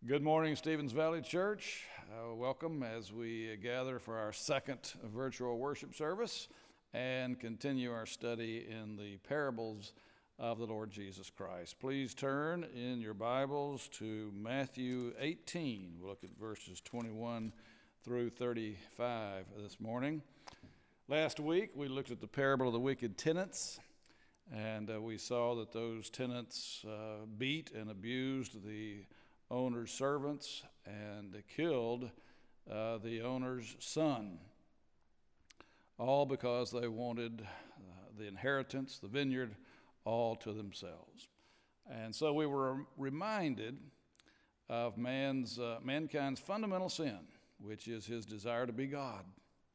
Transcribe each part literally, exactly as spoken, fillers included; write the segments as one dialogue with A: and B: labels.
A: Good morning, Stevens Valley Church. Uh, welcome as we gather for our second virtual worship service and continue our study in the parables of the Lord Jesus Christ. Please turn in your Bibles to Matthew eighteen. We'll look at verses twenty-one through thirty-five this morning. Last week we looked at the parable of the wicked tenants, and uh, we saw that those tenants uh, beat and abused the owner's servants and killed uh, the owner's son, all because they wanted uh, the inheritance, the vineyard, all to themselves. And so we were reminded of man's uh, mankind's fundamental sin, which is his desire to be God.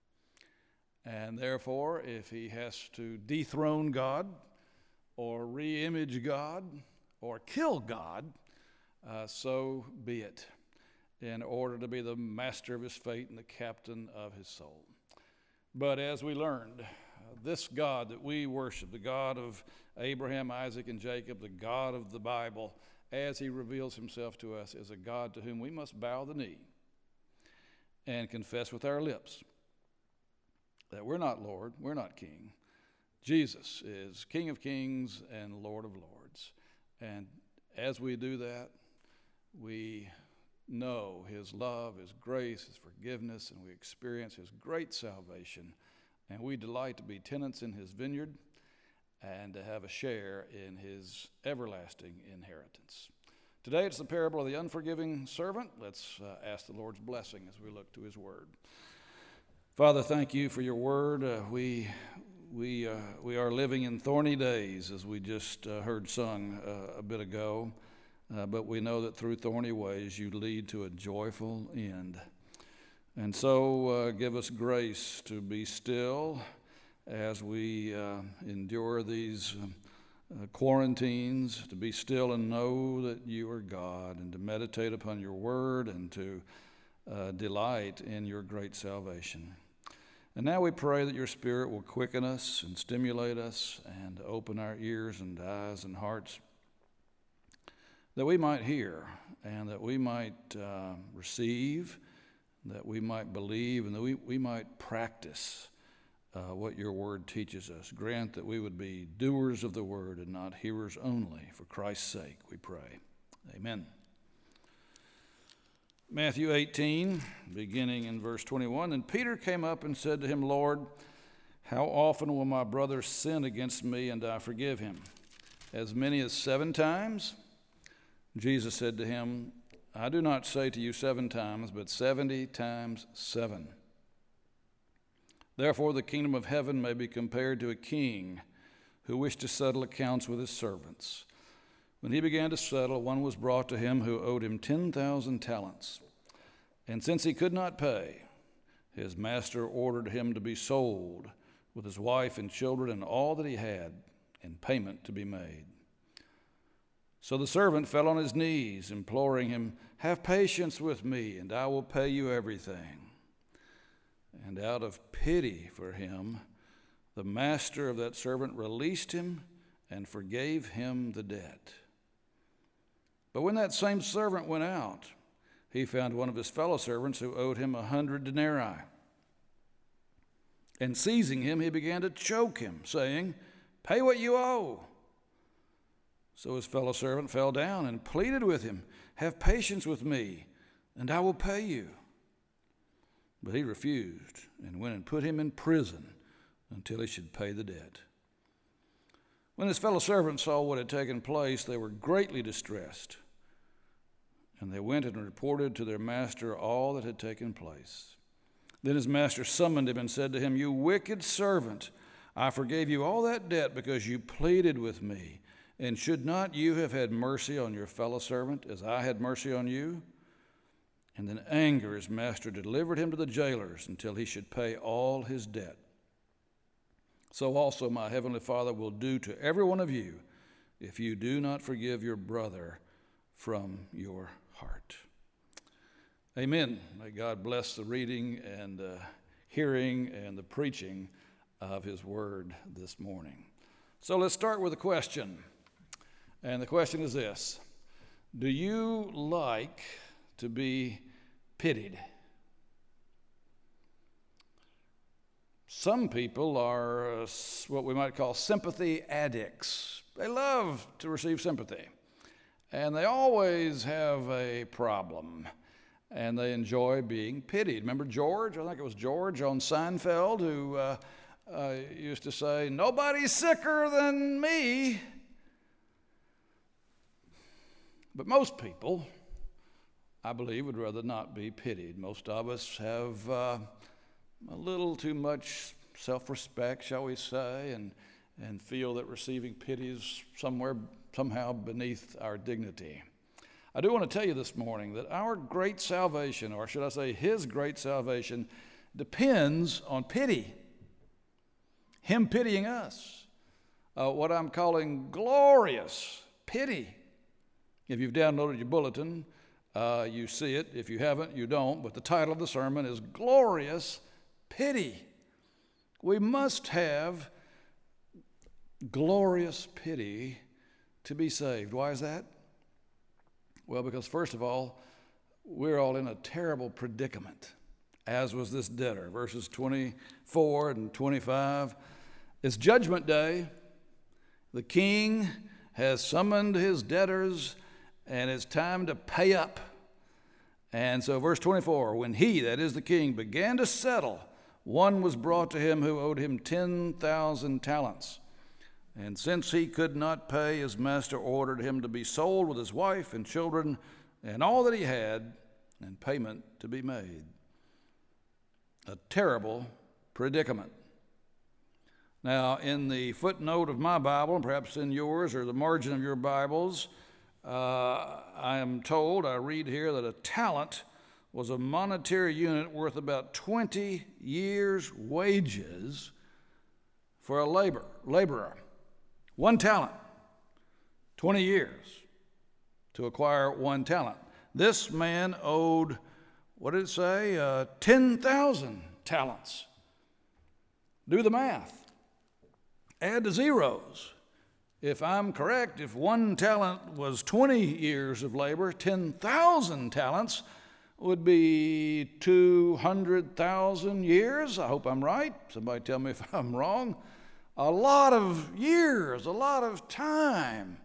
A: And therefore, if he has to dethrone God or re-image God or kill God, Uh, so be it, in order to be the master of his fate and the captain of his soul. But as we learned, uh, this God that we worship, the God of Abraham, Isaac, and Jacob, the God of the Bible, as he reveals himself to us, is a God to whom we must bow the knee and confess with our lips that we're not Lord, we're not King. Jesus is King of kings and Lord of lords. And as we do that, we know his love, his grace, his forgiveness, and we experience his great salvation. And we delight to be tenants in his vineyard and to have a share in his everlasting inheritance. Today it's the parable of the unforgiving servant. Let's uh, ask the Lord's blessing as we look to his word. Father, thank you for your word. Uh, we we uh, we are living in thorny days, as we just uh, heard sung uh, a bit ago. Uh, but we know that through thorny ways you lead to a joyful end. And so uh, give us grace to be still as we uh, endure these uh, quarantines, to be still and know that you are God, and to meditate upon your word and to uh, delight in your great salvation. And now we pray that your Spirit will quicken us and stimulate us and open our ears and eyes and hearts, that we might hear and that we might uh, receive, that we might believe, and that we, we might practice uh, what your word teaches us. Grant that we would be doers of the word and not hearers only. For Christ's sake, we pray. Amen. Matthew eighteen, beginning in verse twenty-one, And Peter came up and said to him, Lord, how often will my brother sin against me and I forgive him? As many as seven times? Jesus said to him, I do not say to you seven times, but seventy times seven. Therefore the kingdom of heaven may be compared to a king who wished to settle accounts with his servants. When he began to settle, one was brought to him who owed him ten thousand talents. And since he could not pay, his master ordered him to be sold with his wife and children and all that he had, and payment to be made. So the servant fell on his knees, imploring him, Have patience with me, and I will pay you everything. And out of pity for him, the master of that servant released him and forgave him the debt. But when that same servant went out, he found one of his fellow servants who owed him a hundred denarii. And seizing him, he began to choke him, saying, Pay what you owe. So his fellow servant fell down and pleaded with him, Have patience with me, and I will pay you. But he refused and went and put him in prison until he should pay the debt. When his fellow servants saw what had taken place, they were greatly distressed. And they went and reported to their master all that had taken place. Then his master summoned him and said to him, You wicked servant, I forgave you all that debt because you pleaded with me. And should not you have had mercy on your fellow servant as I had mercy on you? And in anger his master delivered him to the jailers until he should pay all his debt. So also my heavenly Father will do to every one of you if you do not forgive your brother from your heart. Amen. May God bless the reading and uh, hearing and the preaching of his word this morning. So let's start with a question. And the question is this: do you like to be pitied. Some people are uh, what we might call sympathy addicts. They love to receive sympathy, and they always have a problem, and they enjoy being pitied. Remember George? I think it was George on Seinfeld who uh, uh, used to say, "Nobody's sicker than me." But most people, I believe, would rather not be pitied. Most of us have uh, a little too much self-respect, shall we say, and and feel that receiving pity is somewhere, somehow beneath our dignity. I do want to tell you this morning that our great salvation, or should I say His great salvation, depends on pity. Him pitying us. Uh, what I'm calling glorious pity. If you've downloaded your bulletin, uh, you see it. If you haven't, you don't. But the title of the sermon is Glorious Pity. We must have glorious pity to be saved. Why is that? Well, because first of all, we're all in a terrible predicament, as was this debtor. Verses twenty-four and twenty-five. It's Judgment Day. The king has summoned his debtors, and it's time to pay up. And so verse twenty-four, when he, that is the king, began to settle, one was brought to him who owed him ten thousand talents. And since he could not pay, his master ordered him to be sold with his wife and children and all that he had, and payment to be made. A terrible predicament. Now, in the footnote of my Bible, and perhaps in yours or the margin of your Bibles, uh, I am told, I read here, that a talent was a monetary unit worth about twenty years' wages for a labor, laborer. One talent, twenty years to acquire one talent. This man owed, what did it say, uh, ten thousand talents. Do the math. Add the zeros. If I'm correct, if one talent was twenty years of labor, ten thousand talents would be two hundred thousand years. I hope I'm right. Somebody tell me if I'm wrong. A lot of years, a lot of time.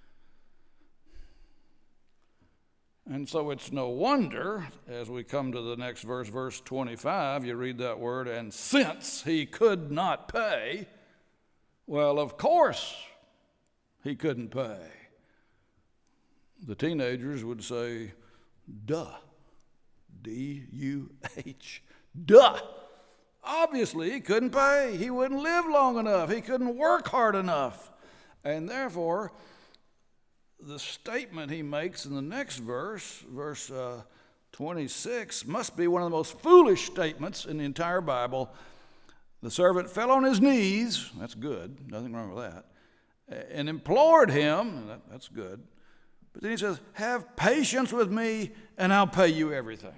A: And so it's no wonder, as we come to the next verse, verse twenty-five, you read that word, and since he could not pay, well, of course he couldn't pay. The teenagers would say, duh, D U H, duh. Obviously, he couldn't pay. He wouldn't live long enough. He couldn't work hard enough. And therefore, the statement he makes in the next verse, verse uh, twenty-six, must be one of the most foolish statements in the entire Bible. The servant fell on his knees, that's good, nothing wrong with that, and implored him, and that, that's good. But then he says, have patience with me and I'll pay you everything.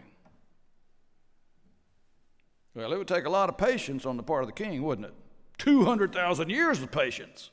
A: Well, it would take a lot of patience on the part of the king, wouldn't it? two hundred thousand years of patience.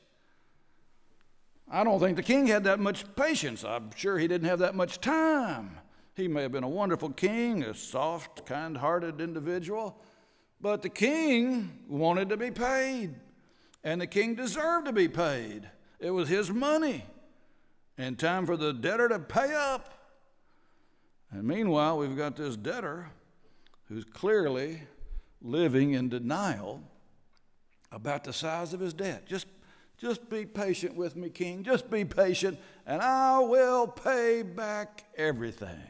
A: I don't think the king had that much patience. I'm sure he didn't have that much time. He may have been a wonderful king, a soft, kind-hearted individual, but the king wanted to be paid, and the king deserved to be paid. It was his money, and time for the debtor to pay up. And meanwhile, we've got this debtor who's clearly living in denial about the size of his debt. Just, just be patient with me, king. Just be patient, and I will pay back everything.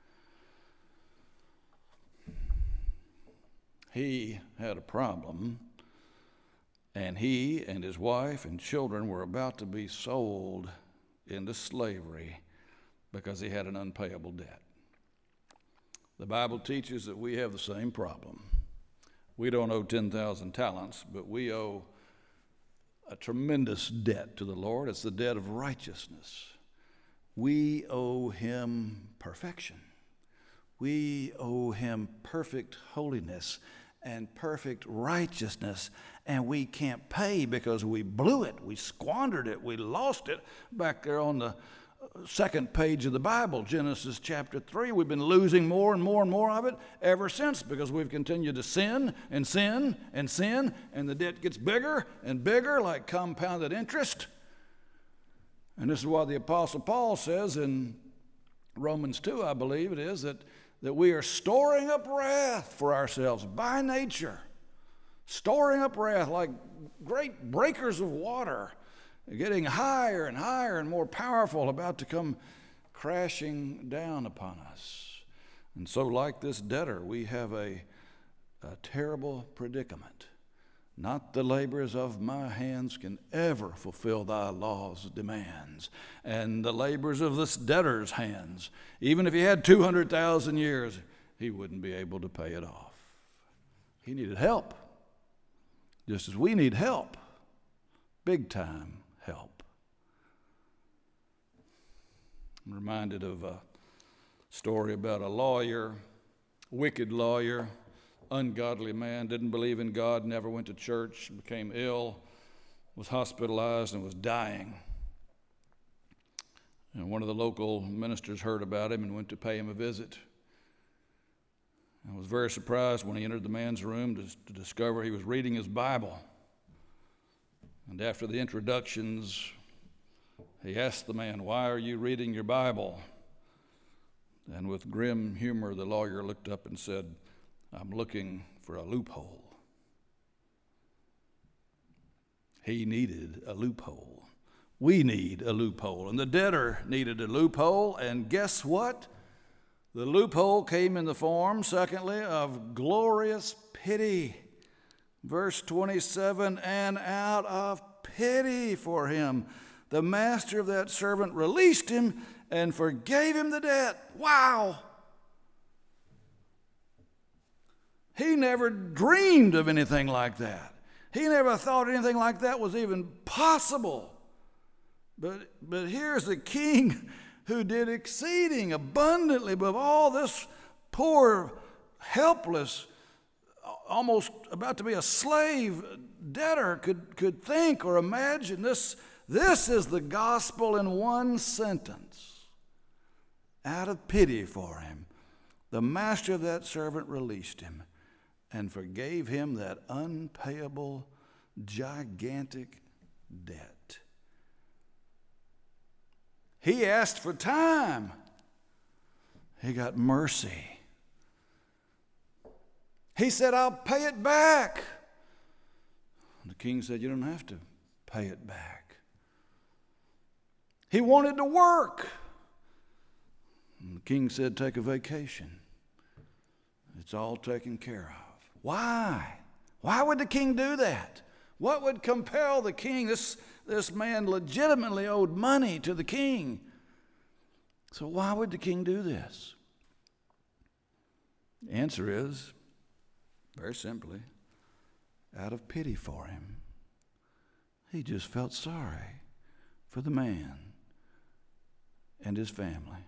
A: He had a problem, and he and his wife and children were about to be sold into slavery because he had an unpayable debt. The Bible teaches that we have the same problem. We don't owe ten thousand talents, but we owe a tremendous debt to the Lord. It's the debt of righteousness. We owe him perfection. We owe him perfect holiness and perfect righteousness, and we can't pay because we blew it, we squandered it, we lost it back there on the second page of the Bible, Genesis chapter three. We've been losing more and more and more of it ever since because we've continued to sin and sin and sin, and the debt gets bigger and bigger like compounded interest. And this is why the Apostle Paul says in Romans two, I believe it is, that, that we are storing up wrath for ourselves by nature. Storing up wrath like great breakers of water, getting higher and higher and more powerful, about to come crashing down upon us. And so like this debtor, we have a, a terrible predicament. Not the labors of my hands can ever fulfill thy law's demands. And the labors of this debtor's hands, even if he had two hundred thousand years, he wouldn't be able to pay it off. He needed help, just as we need help, big time help. I'm reminded of a story about a lawyer, wicked lawyer, ungodly man, didn't believe in God, never went to church, became ill, was hospitalized, and was dying. And one of the local ministers heard about him and went to pay him a visit. I was very surprised when he entered the man's room to, to discover he was reading his Bible. And after the introductions, he asked the man, "Why are you reading your Bible?" And with grim humor, the lawyer looked up and said, "I'm looking for a loophole." He needed a loophole. We need a loophole. And the debtor needed a loophole. And guess what? The loophole came in the form, secondly, of glorious pity. Verse twenty-seven, and out of pity for him, the master of that servant released him and forgave him the debt. Wow! He never dreamed of anything like that. He never thought anything like that was even possible. But, but here's the king who did exceeding abundantly above all this poor, helpless, almost about to be a slave debtor could, could think or imagine. This, this is the gospel in one sentence. Out of pity for him, the master of that servant released him and forgave him that unpayable, gigantic debt. He asked for time. He got mercy. He said, "I'll pay it back." The king said, "You don't have to pay it back." He wanted to work. And the king said, "Take a vacation. It's all taken care of." Why? Why would the king do that? What would compel the king? This, this man legitimately owed money to the king. So why would the king do this? The answer is, very simply, out of pity for him. He just felt sorry for the man and his family.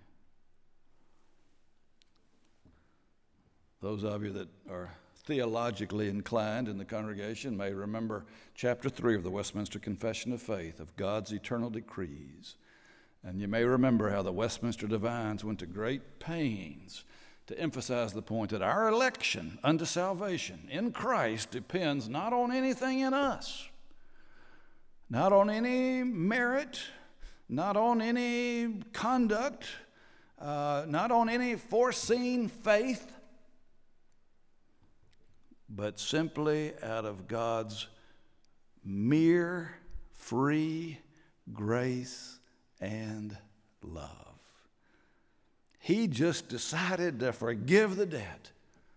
A: Those of you that are theologically inclined in the congregation may remember chapter three of the Westminster Confession of Faith, of God's eternal decrees. And you may remember how the Westminster divines went to great pains to emphasize the point that our election unto salvation in Christ depends not on anything in us, not on any merit, not on any conduct, uh, not on any foreseen faith, but simply out of God's mere free grace and love. He just decided to forgive the debt.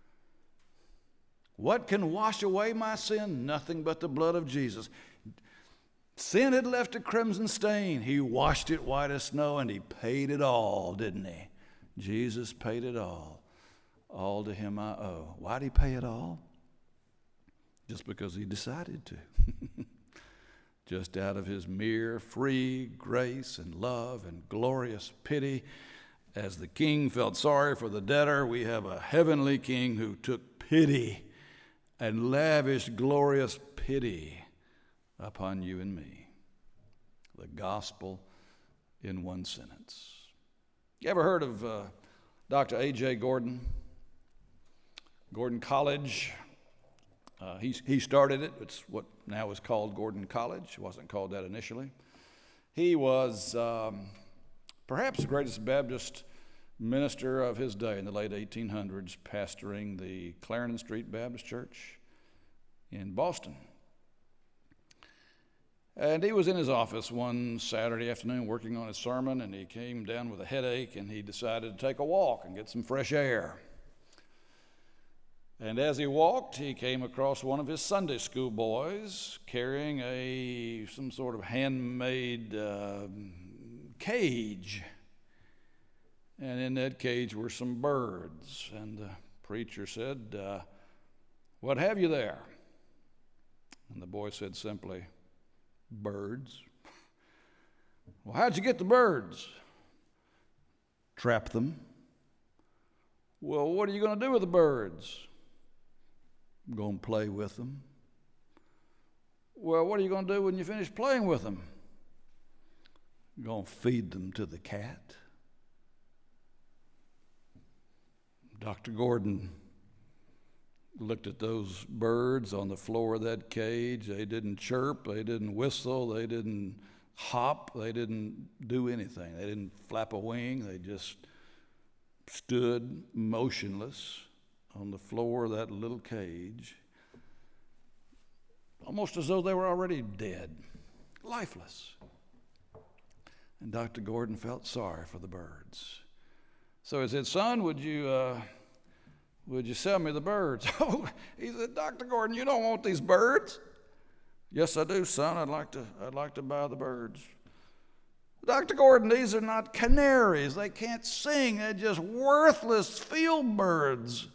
A: What can wash away my sin? Nothing but the blood of Jesus. Sin had left a crimson stain. He washed it white as snow, and he paid it all, didn't he? Jesus paid it all. All to him I owe. Why did he pay it all? Just because he decided to. Just out of his mere free grace and love and glorious pity. As the king felt sorry for the debtor, we have a heavenly king who took pity and lavished glorious pity upon you and me. The gospel in one sentence. You ever heard of uh, Doctor A J Gordon? Gordon College. Uh, he, he started it. It's what now is called Gordon College. It wasn't called that initially. He was um, perhaps the greatest Baptist minister of his day in the late eighteen hundreds, pastoring the Clarendon Street Baptist Church in Boston. And he was in his office one Saturday afternoon working on his sermon, and he came down with a headache, and he decided to take a walk and get some fresh air. And as he walked, he came across one of his Sunday school boys carrying a some sort of handmade uh, cage. And in that cage were some birds. And the preacher said, uh, "What have you there?" And the boy said simply, "Birds." "Well, how'd you get the birds?" "Trap them." "Well, what are you going to do with the birds?" "I'm going to play with them." "Well, what are you going to do when you finish playing with them?" "I'm going to feed them to the cat." Doctor Gordon looked at those birds on the floor of that cage. They didn't chirp, they didn't whistle, they didn't hop, they didn't do anything. They didn't flap a wing, they just stood motionless on the floor of that little cage, almost as though they were already dead, lifeless. And Doctor Gordon felt sorry for the birds. So he said, "Son, would you uh, would you sell me the birds?" Oh, he said, "Doctor Gordon, you don't want these birds?" "Yes, I do, son. I'd like to I'd like to buy the birds." "Doctor Gordon, these are not canaries. They can't sing. They're just worthless field birds."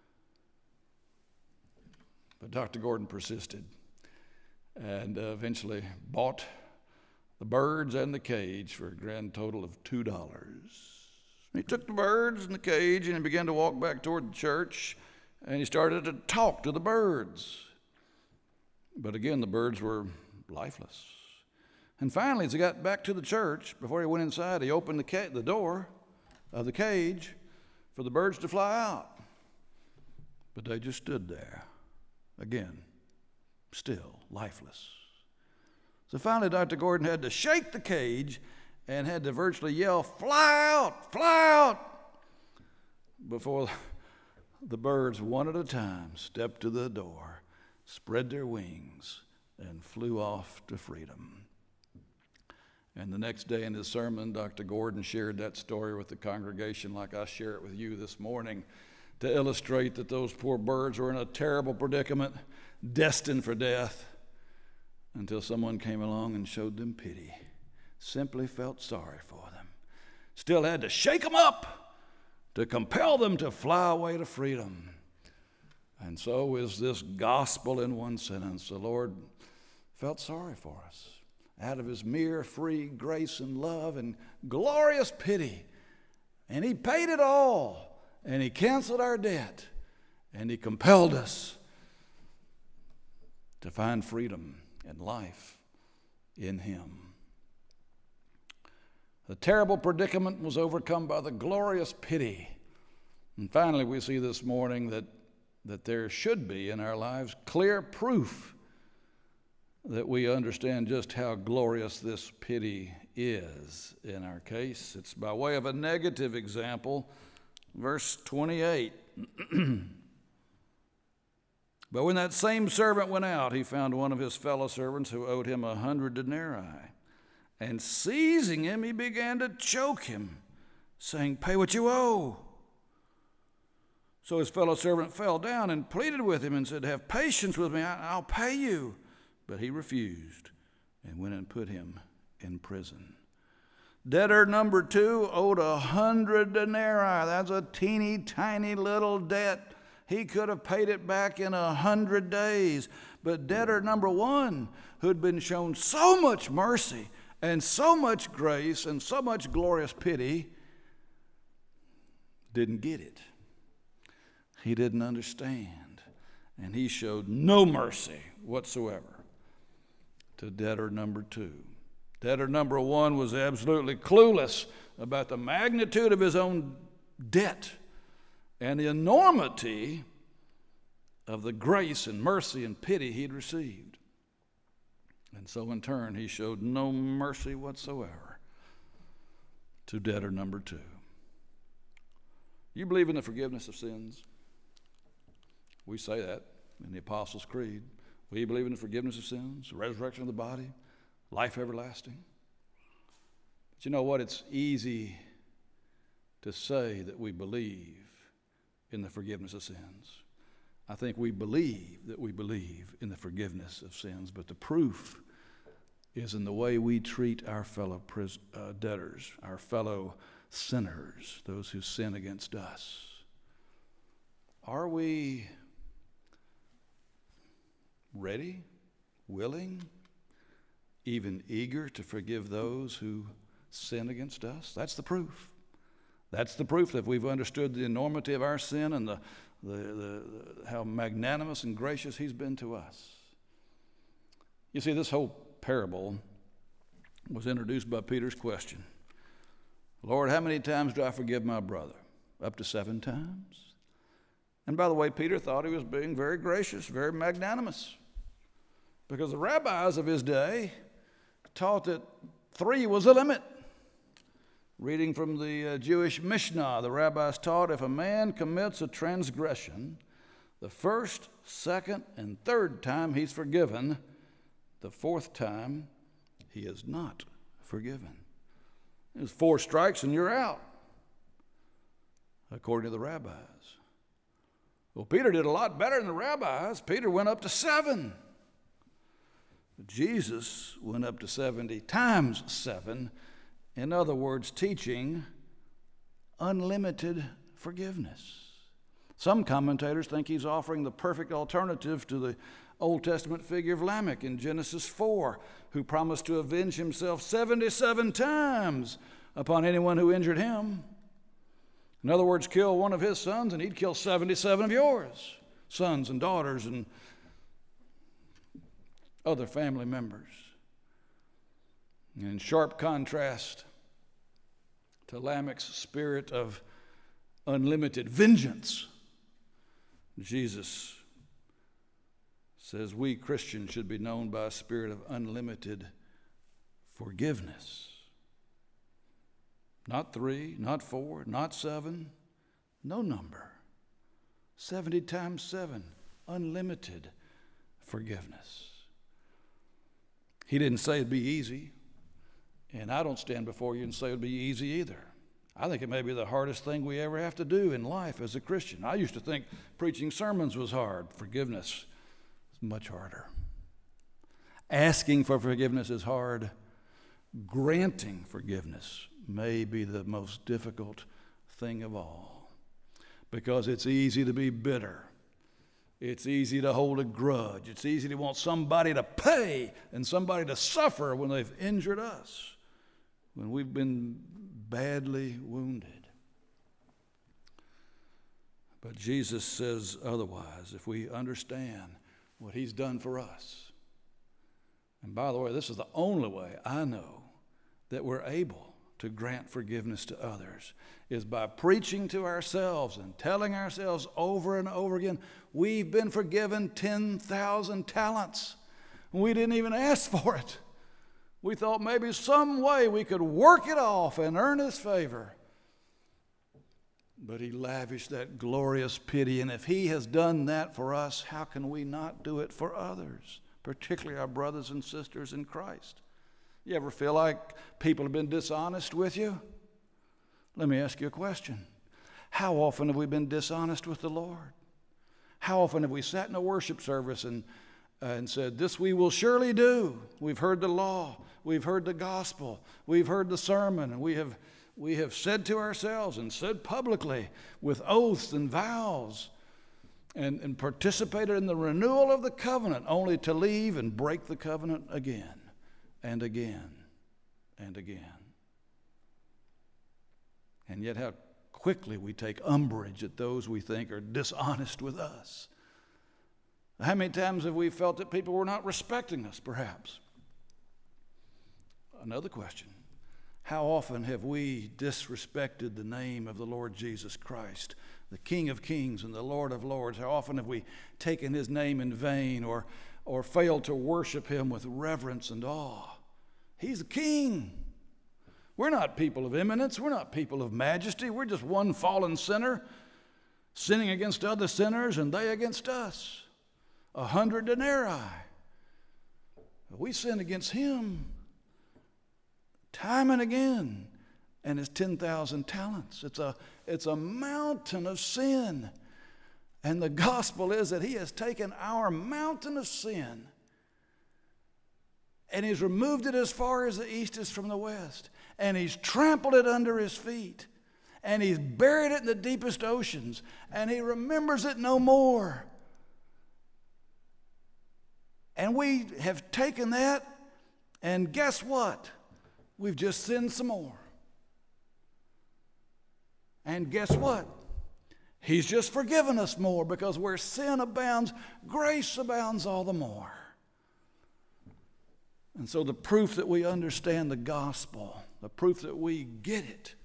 A: But Doctor Gordon persisted and uh, eventually bought the birds and the cage for a grand total of two dollars. He took the birds and the cage and he began to walk back toward the church, and he started to talk to the birds. But again, the birds were lifeless. And finally, as he got back to the church, before he went inside, he opened the, ca- the door of the cage for the birds to fly out. But they just stood there, again, still lifeless. So finally, Doctor Gordon had to shake the cage and had to virtually yell, "Fly out, fly out," before the birds, one at a time, stepped to the door, spread their wings, and flew off to freedom. And the next day in his sermon, Doctor Gordon shared that story with the congregation like I share it with you this morning, to illustrate that those poor birds were in a terrible predicament, destined for death, until someone came along and showed them pity. Simply felt sorry for them. Still had to shake them up to compel them to fly away to freedom. And so is this gospel in one sentence. The Lord felt sorry for us out of his mere free grace and love and glorious pity. And he paid it all. And he canceled our debt. And he compelled us to find freedom and life in him. The terrible predicament was overcome by the glorious pity. And finally, we see this morning that, that there should be in our lives clear proof that we understand just how glorious this pity is in our case. It's by way of a negative example, verse twenty-eight. "But when that same servant went out, he found one of his fellow servants who owed him a hundred denarii. And seizing him, he began to choke him, saying, 'Pay what you owe.' So his fellow servant fell down and pleaded with him and said, 'Have patience with me, I'll pay you.' But he refused and went and put him in prison. Debtor number two owed a hundred denarii. That's a teeny tiny little debt. He could have paid it back in a hundred days. But debtor number one, who'd been shown so much mercy and so much grace and so much glorious pity, didn't get it. He didn't understand. And he showed no mercy whatsoever to debtor number two. Debtor number one was absolutely clueless about the magnitude of his own debt and the enormity of the grace and mercy and pity he'd received. And so in turn, he showed no mercy whatsoever to debtor number two. You believe in the forgiveness of sins? We say that in the Apostles' Creed. We believe in the forgiveness of sins, the resurrection of the body, life everlasting. But you know what? It's easy to say that we believe in the forgiveness of sins. I think we believe that we believe in the forgiveness of sins, but the proof is in the way we treat our fellow pris- uh, debtors, our fellow sinners, those who sin against us. Are we ready, willing, even eager to forgive those who sin against us? That's the proof. That's the proof that we've understood the enormity of our sin and the, the, the, the how magnanimous and gracious he's been to us. You see, this whole parable was introduced by Peter's question. Lord, how many times do I forgive my brother? Up to seven times. And by the way, Peter thought he was being very gracious, very magnanimous, because the rabbis of his day taught that three was the limit. Reading from the uh, Jewish Mishnah, the rabbis taught if a man commits a transgression, the first, second, and third time he's forgiven, the fourth time he is not forgiven. There's four strikes and you're out, according to the rabbis. Well, Peter did a lot better than the rabbis. Peter went up to seven. Jesus went up to seventy times seven. In other words, teaching unlimited forgiveness. Some commentators think he's offering the perfect alternative to the Old Testament figure of Lamech in Genesis four, who promised to avenge himself seventy-seven times upon anyone who injured him. In other words, kill one of his sons and he'd kill seventy-seven of yours, sons and daughters and other family members. In sharp contrast to Lamech's spirit of unlimited vengeance, Jesus says we Christians should be known by a spirit of unlimited forgiveness. Not three, not four, not seven, no number. seventy times seven, unlimited forgiveness. He didn't say it'd be easy, and I don't stand before you and say it'd be easy either. I think it may be the hardest thing we ever have to do in life as a Christian. I used to think preaching sermons was hard. Forgiveness is much harder. Asking for forgiveness is hard. Granting forgiveness may be the most difficult thing of all, because it's easy to be bitter. It's easy to hold a grudge. It's easy to want somebody to pay and somebody to suffer when they've injured us, when we've been badly wounded. But Jesus says otherwise if we understand what he's done for us. And by the way, this is the only way I know that we're able to grant forgiveness to others, is by preaching to ourselves and telling ourselves over and over again, we've been forgiven ten thousand talents. We didn't even ask for it. We thought maybe some way we could work it off and earn his favor. But he lavished that glorious pity, and if he has done that for us, how can we not do it for others, particularly our brothers and sisters in Christ? You ever feel like people have been dishonest with you? Let me ask you a question. How often have we been dishonest with the Lord? How often have we sat in a worship service and, uh, and said, this we will surely do. We've heard the law. We've heard the gospel. We've heard the sermon. And we have, we have said to ourselves and said publicly with oaths and vows and, and participated in the renewal of the covenant, only to leave and break the covenant again. And again, and again. And yet how quickly we take umbrage at those we think are dishonest with us. How many times have we felt that people were not respecting us, perhaps? another question. How often have we disrespected the name of the Lord Jesus Christ, the King of Kings and the Lord of Lords? How often have we taken his name in vain or, or failed to worship him with reverence and awe? He's a king. We're not people of eminence. We're not people of majesty. We're just one fallen sinner sinning against other sinners and they against us. A hundred denarii. We sin against him time and again, and his ten thousand talents. It's a, it's a mountain of sin. And the gospel is that he has taken our mountain of sin and he's removed it as far as the east is from the west. And he's trampled it under his feet. And he's buried it in the deepest oceans. And he remembers it no more. And we have taken that, and guess what? We've just sinned some more. And guess what? He's just forgiven us more, because where sin abounds, grace abounds all the more. And so the proof that we understand the gospel, the proof that we get it,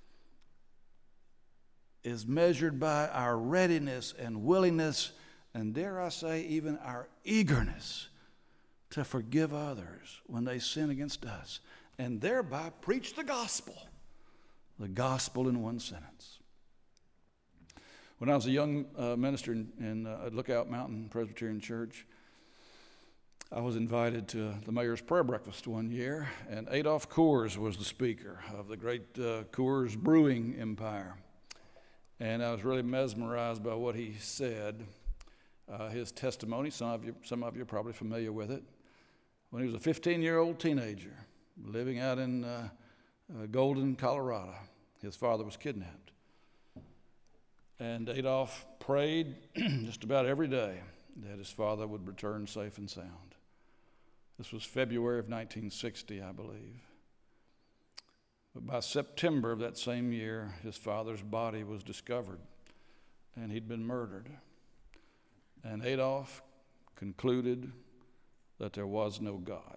A: is measured by our readiness and willingness, and dare I say, even our eagerness to forgive others when they sin against us, and thereby preach the gospel, the gospel in one sentence. When I was a young uh, minister in, in uh, Lookout Mountain Presbyterian Church, I was invited to the mayor's prayer breakfast one year, and Adolph Coors was the speaker of the great uh, Coors brewing empire. And I was really mesmerized by what he said. Uh, his testimony, some of you, some of you are probably familiar with it. When he was a fifteen-year-old teenager living out in uh, uh, Golden, Colorado, his father was kidnapped. And Adolph prayed just about every day that his father would return safe and sound. This was February of nineteen sixty, I believe. But by September of that same year, his father's body was discovered, and he'd been murdered. And Adolph concluded that there was no God.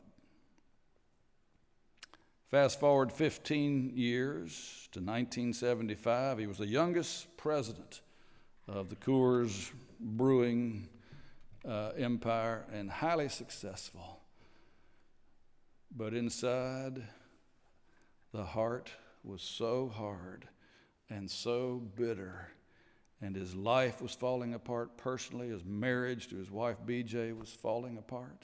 A: Fast forward fifteen years to nineteen seventy-five, he was the youngest president of the Coors Brewing uh, empire and highly successful. But inside, the heart was so hard and so bitter, and his life was falling apart personally. His marriage to his wife B J was falling apart.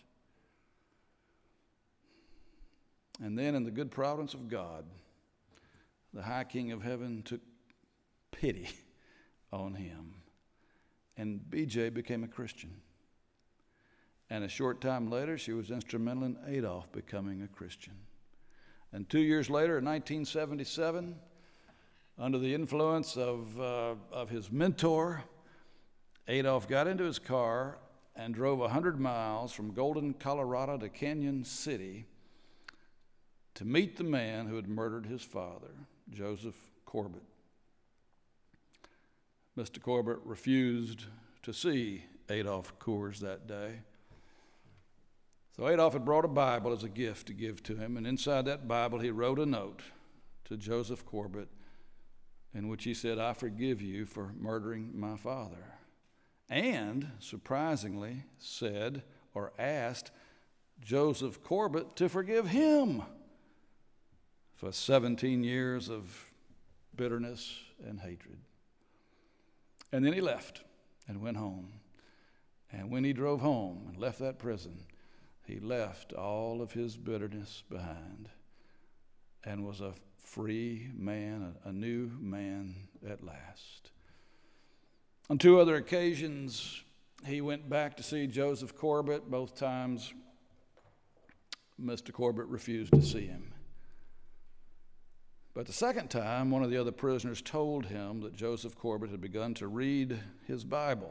A: And then in the good providence of God, the High King of Heaven took pity on him, and B J became a Christian. And a short time later, she was instrumental in Adolph becoming a Christian. And two years later, in nineteen seventy-seven, under the influence of, uh, of his mentor, Adolph got into his car and drove one hundred miles from Golden, Colorado to Canyon City to meet the man who had murdered his father, Joseph Corbett. Mister Corbett refused to see Adolph Coors that day. So Adolph had brought a Bible as a gift to give to him, and inside that Bible he wrote a note to Joseph Corbett in which he said, "I forgive you for murdering my father." And, surprisingly, said or asked Joseph Corbett to forgive him for seventeen years of bitterness and hatred. And then he left and went home. And when he drove home and left that prison, he left all of his bitterness behind and was a free man, a, a new man at last. On two other occasions, he went back to see Joseph Corbett. Both times, Mister Corbett refused to see him. But the second time, one of the other prisoners told him that Joseph Corbett had begun to read his Bible,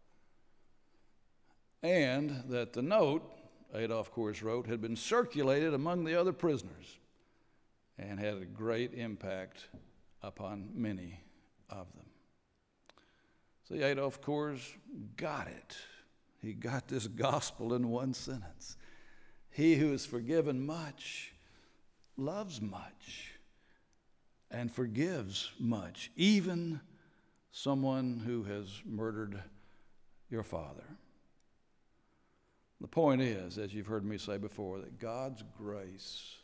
A: and that the note Adolph Coors wrote had been circulated among the other prisoners and had a great impact upon many of them. See, Adolph Coors got it. He got this gospel in one sentence. He who is forgiven much loves much and forgives much, even someone who has murdered your father. The point is, as you've heard me say before, that God's grace,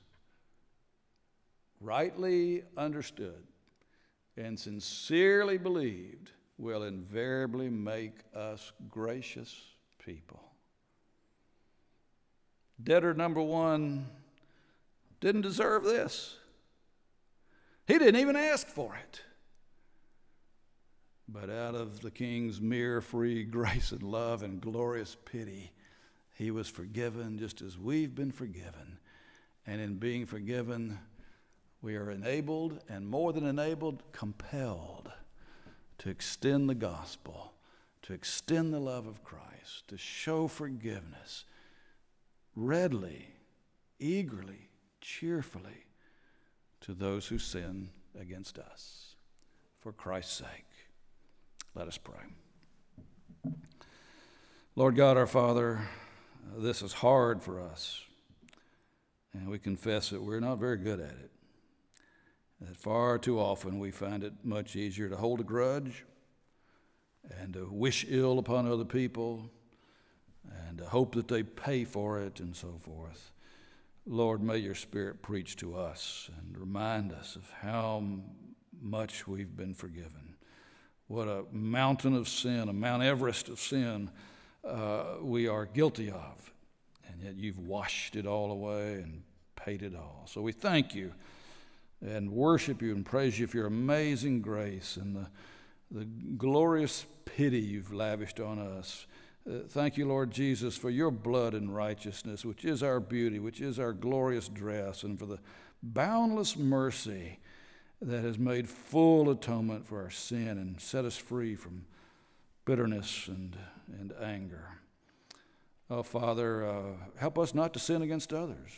A: rightly understood and sincerely believed, will invariably make us gracious people. Debtor number one didn't deserve this. He didn't even ask for it. But out of the king's mere free grace and love and glorious pity, he was forgiven just as we've been forgiven. And in being forgiven, we are enabled, and more than enabled, compelled to extend the gospel, to extend the love of Christ, to show forgiveness readily, eagerly, cheerfully to those who sin against us. For Christ's sake, let us pray. Lord God, our Father, this is hard for us, and we confess that we're not very good at it. That far too often we find it much easier to hold a grudge and to wish ill upon other people and to hope that they pay for it and so forth. Lord, may your Spirit preach to us and remind us of how much we've been forgiven. What a mountain of sin, a Mount Everest of sin uh, we are guilty of, and yet you've washed it all away and paid it all. So we thank you and worship you and praise you for your amazing grace and the, the glorious pity you've lavished on us. Uh, thank you, Lord Jesus, for your blood and righteousness, which is our beauty, which is our glorious dress, and for the boundless mercy that has made full atonement for our sin and set us free from bitterness and, and anger. Oh, Father, uh, help us not to sin against others.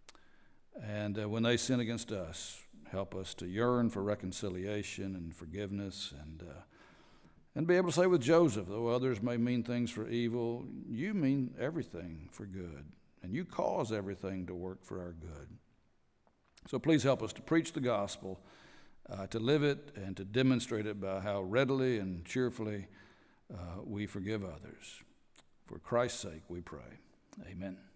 A: And uh, when they sin against us, help us to yearn for reconciliation and forgiveness and uh, and be able to say with Joseph, though others may mean things for evil, you mean everything for good, and you cause everything to work for our good. So please help us to preach the gospel, uh, to live it, and to demonstrate it by how readily and cheerfully uh, we forgive others. For Christ's sake we pray. Amen.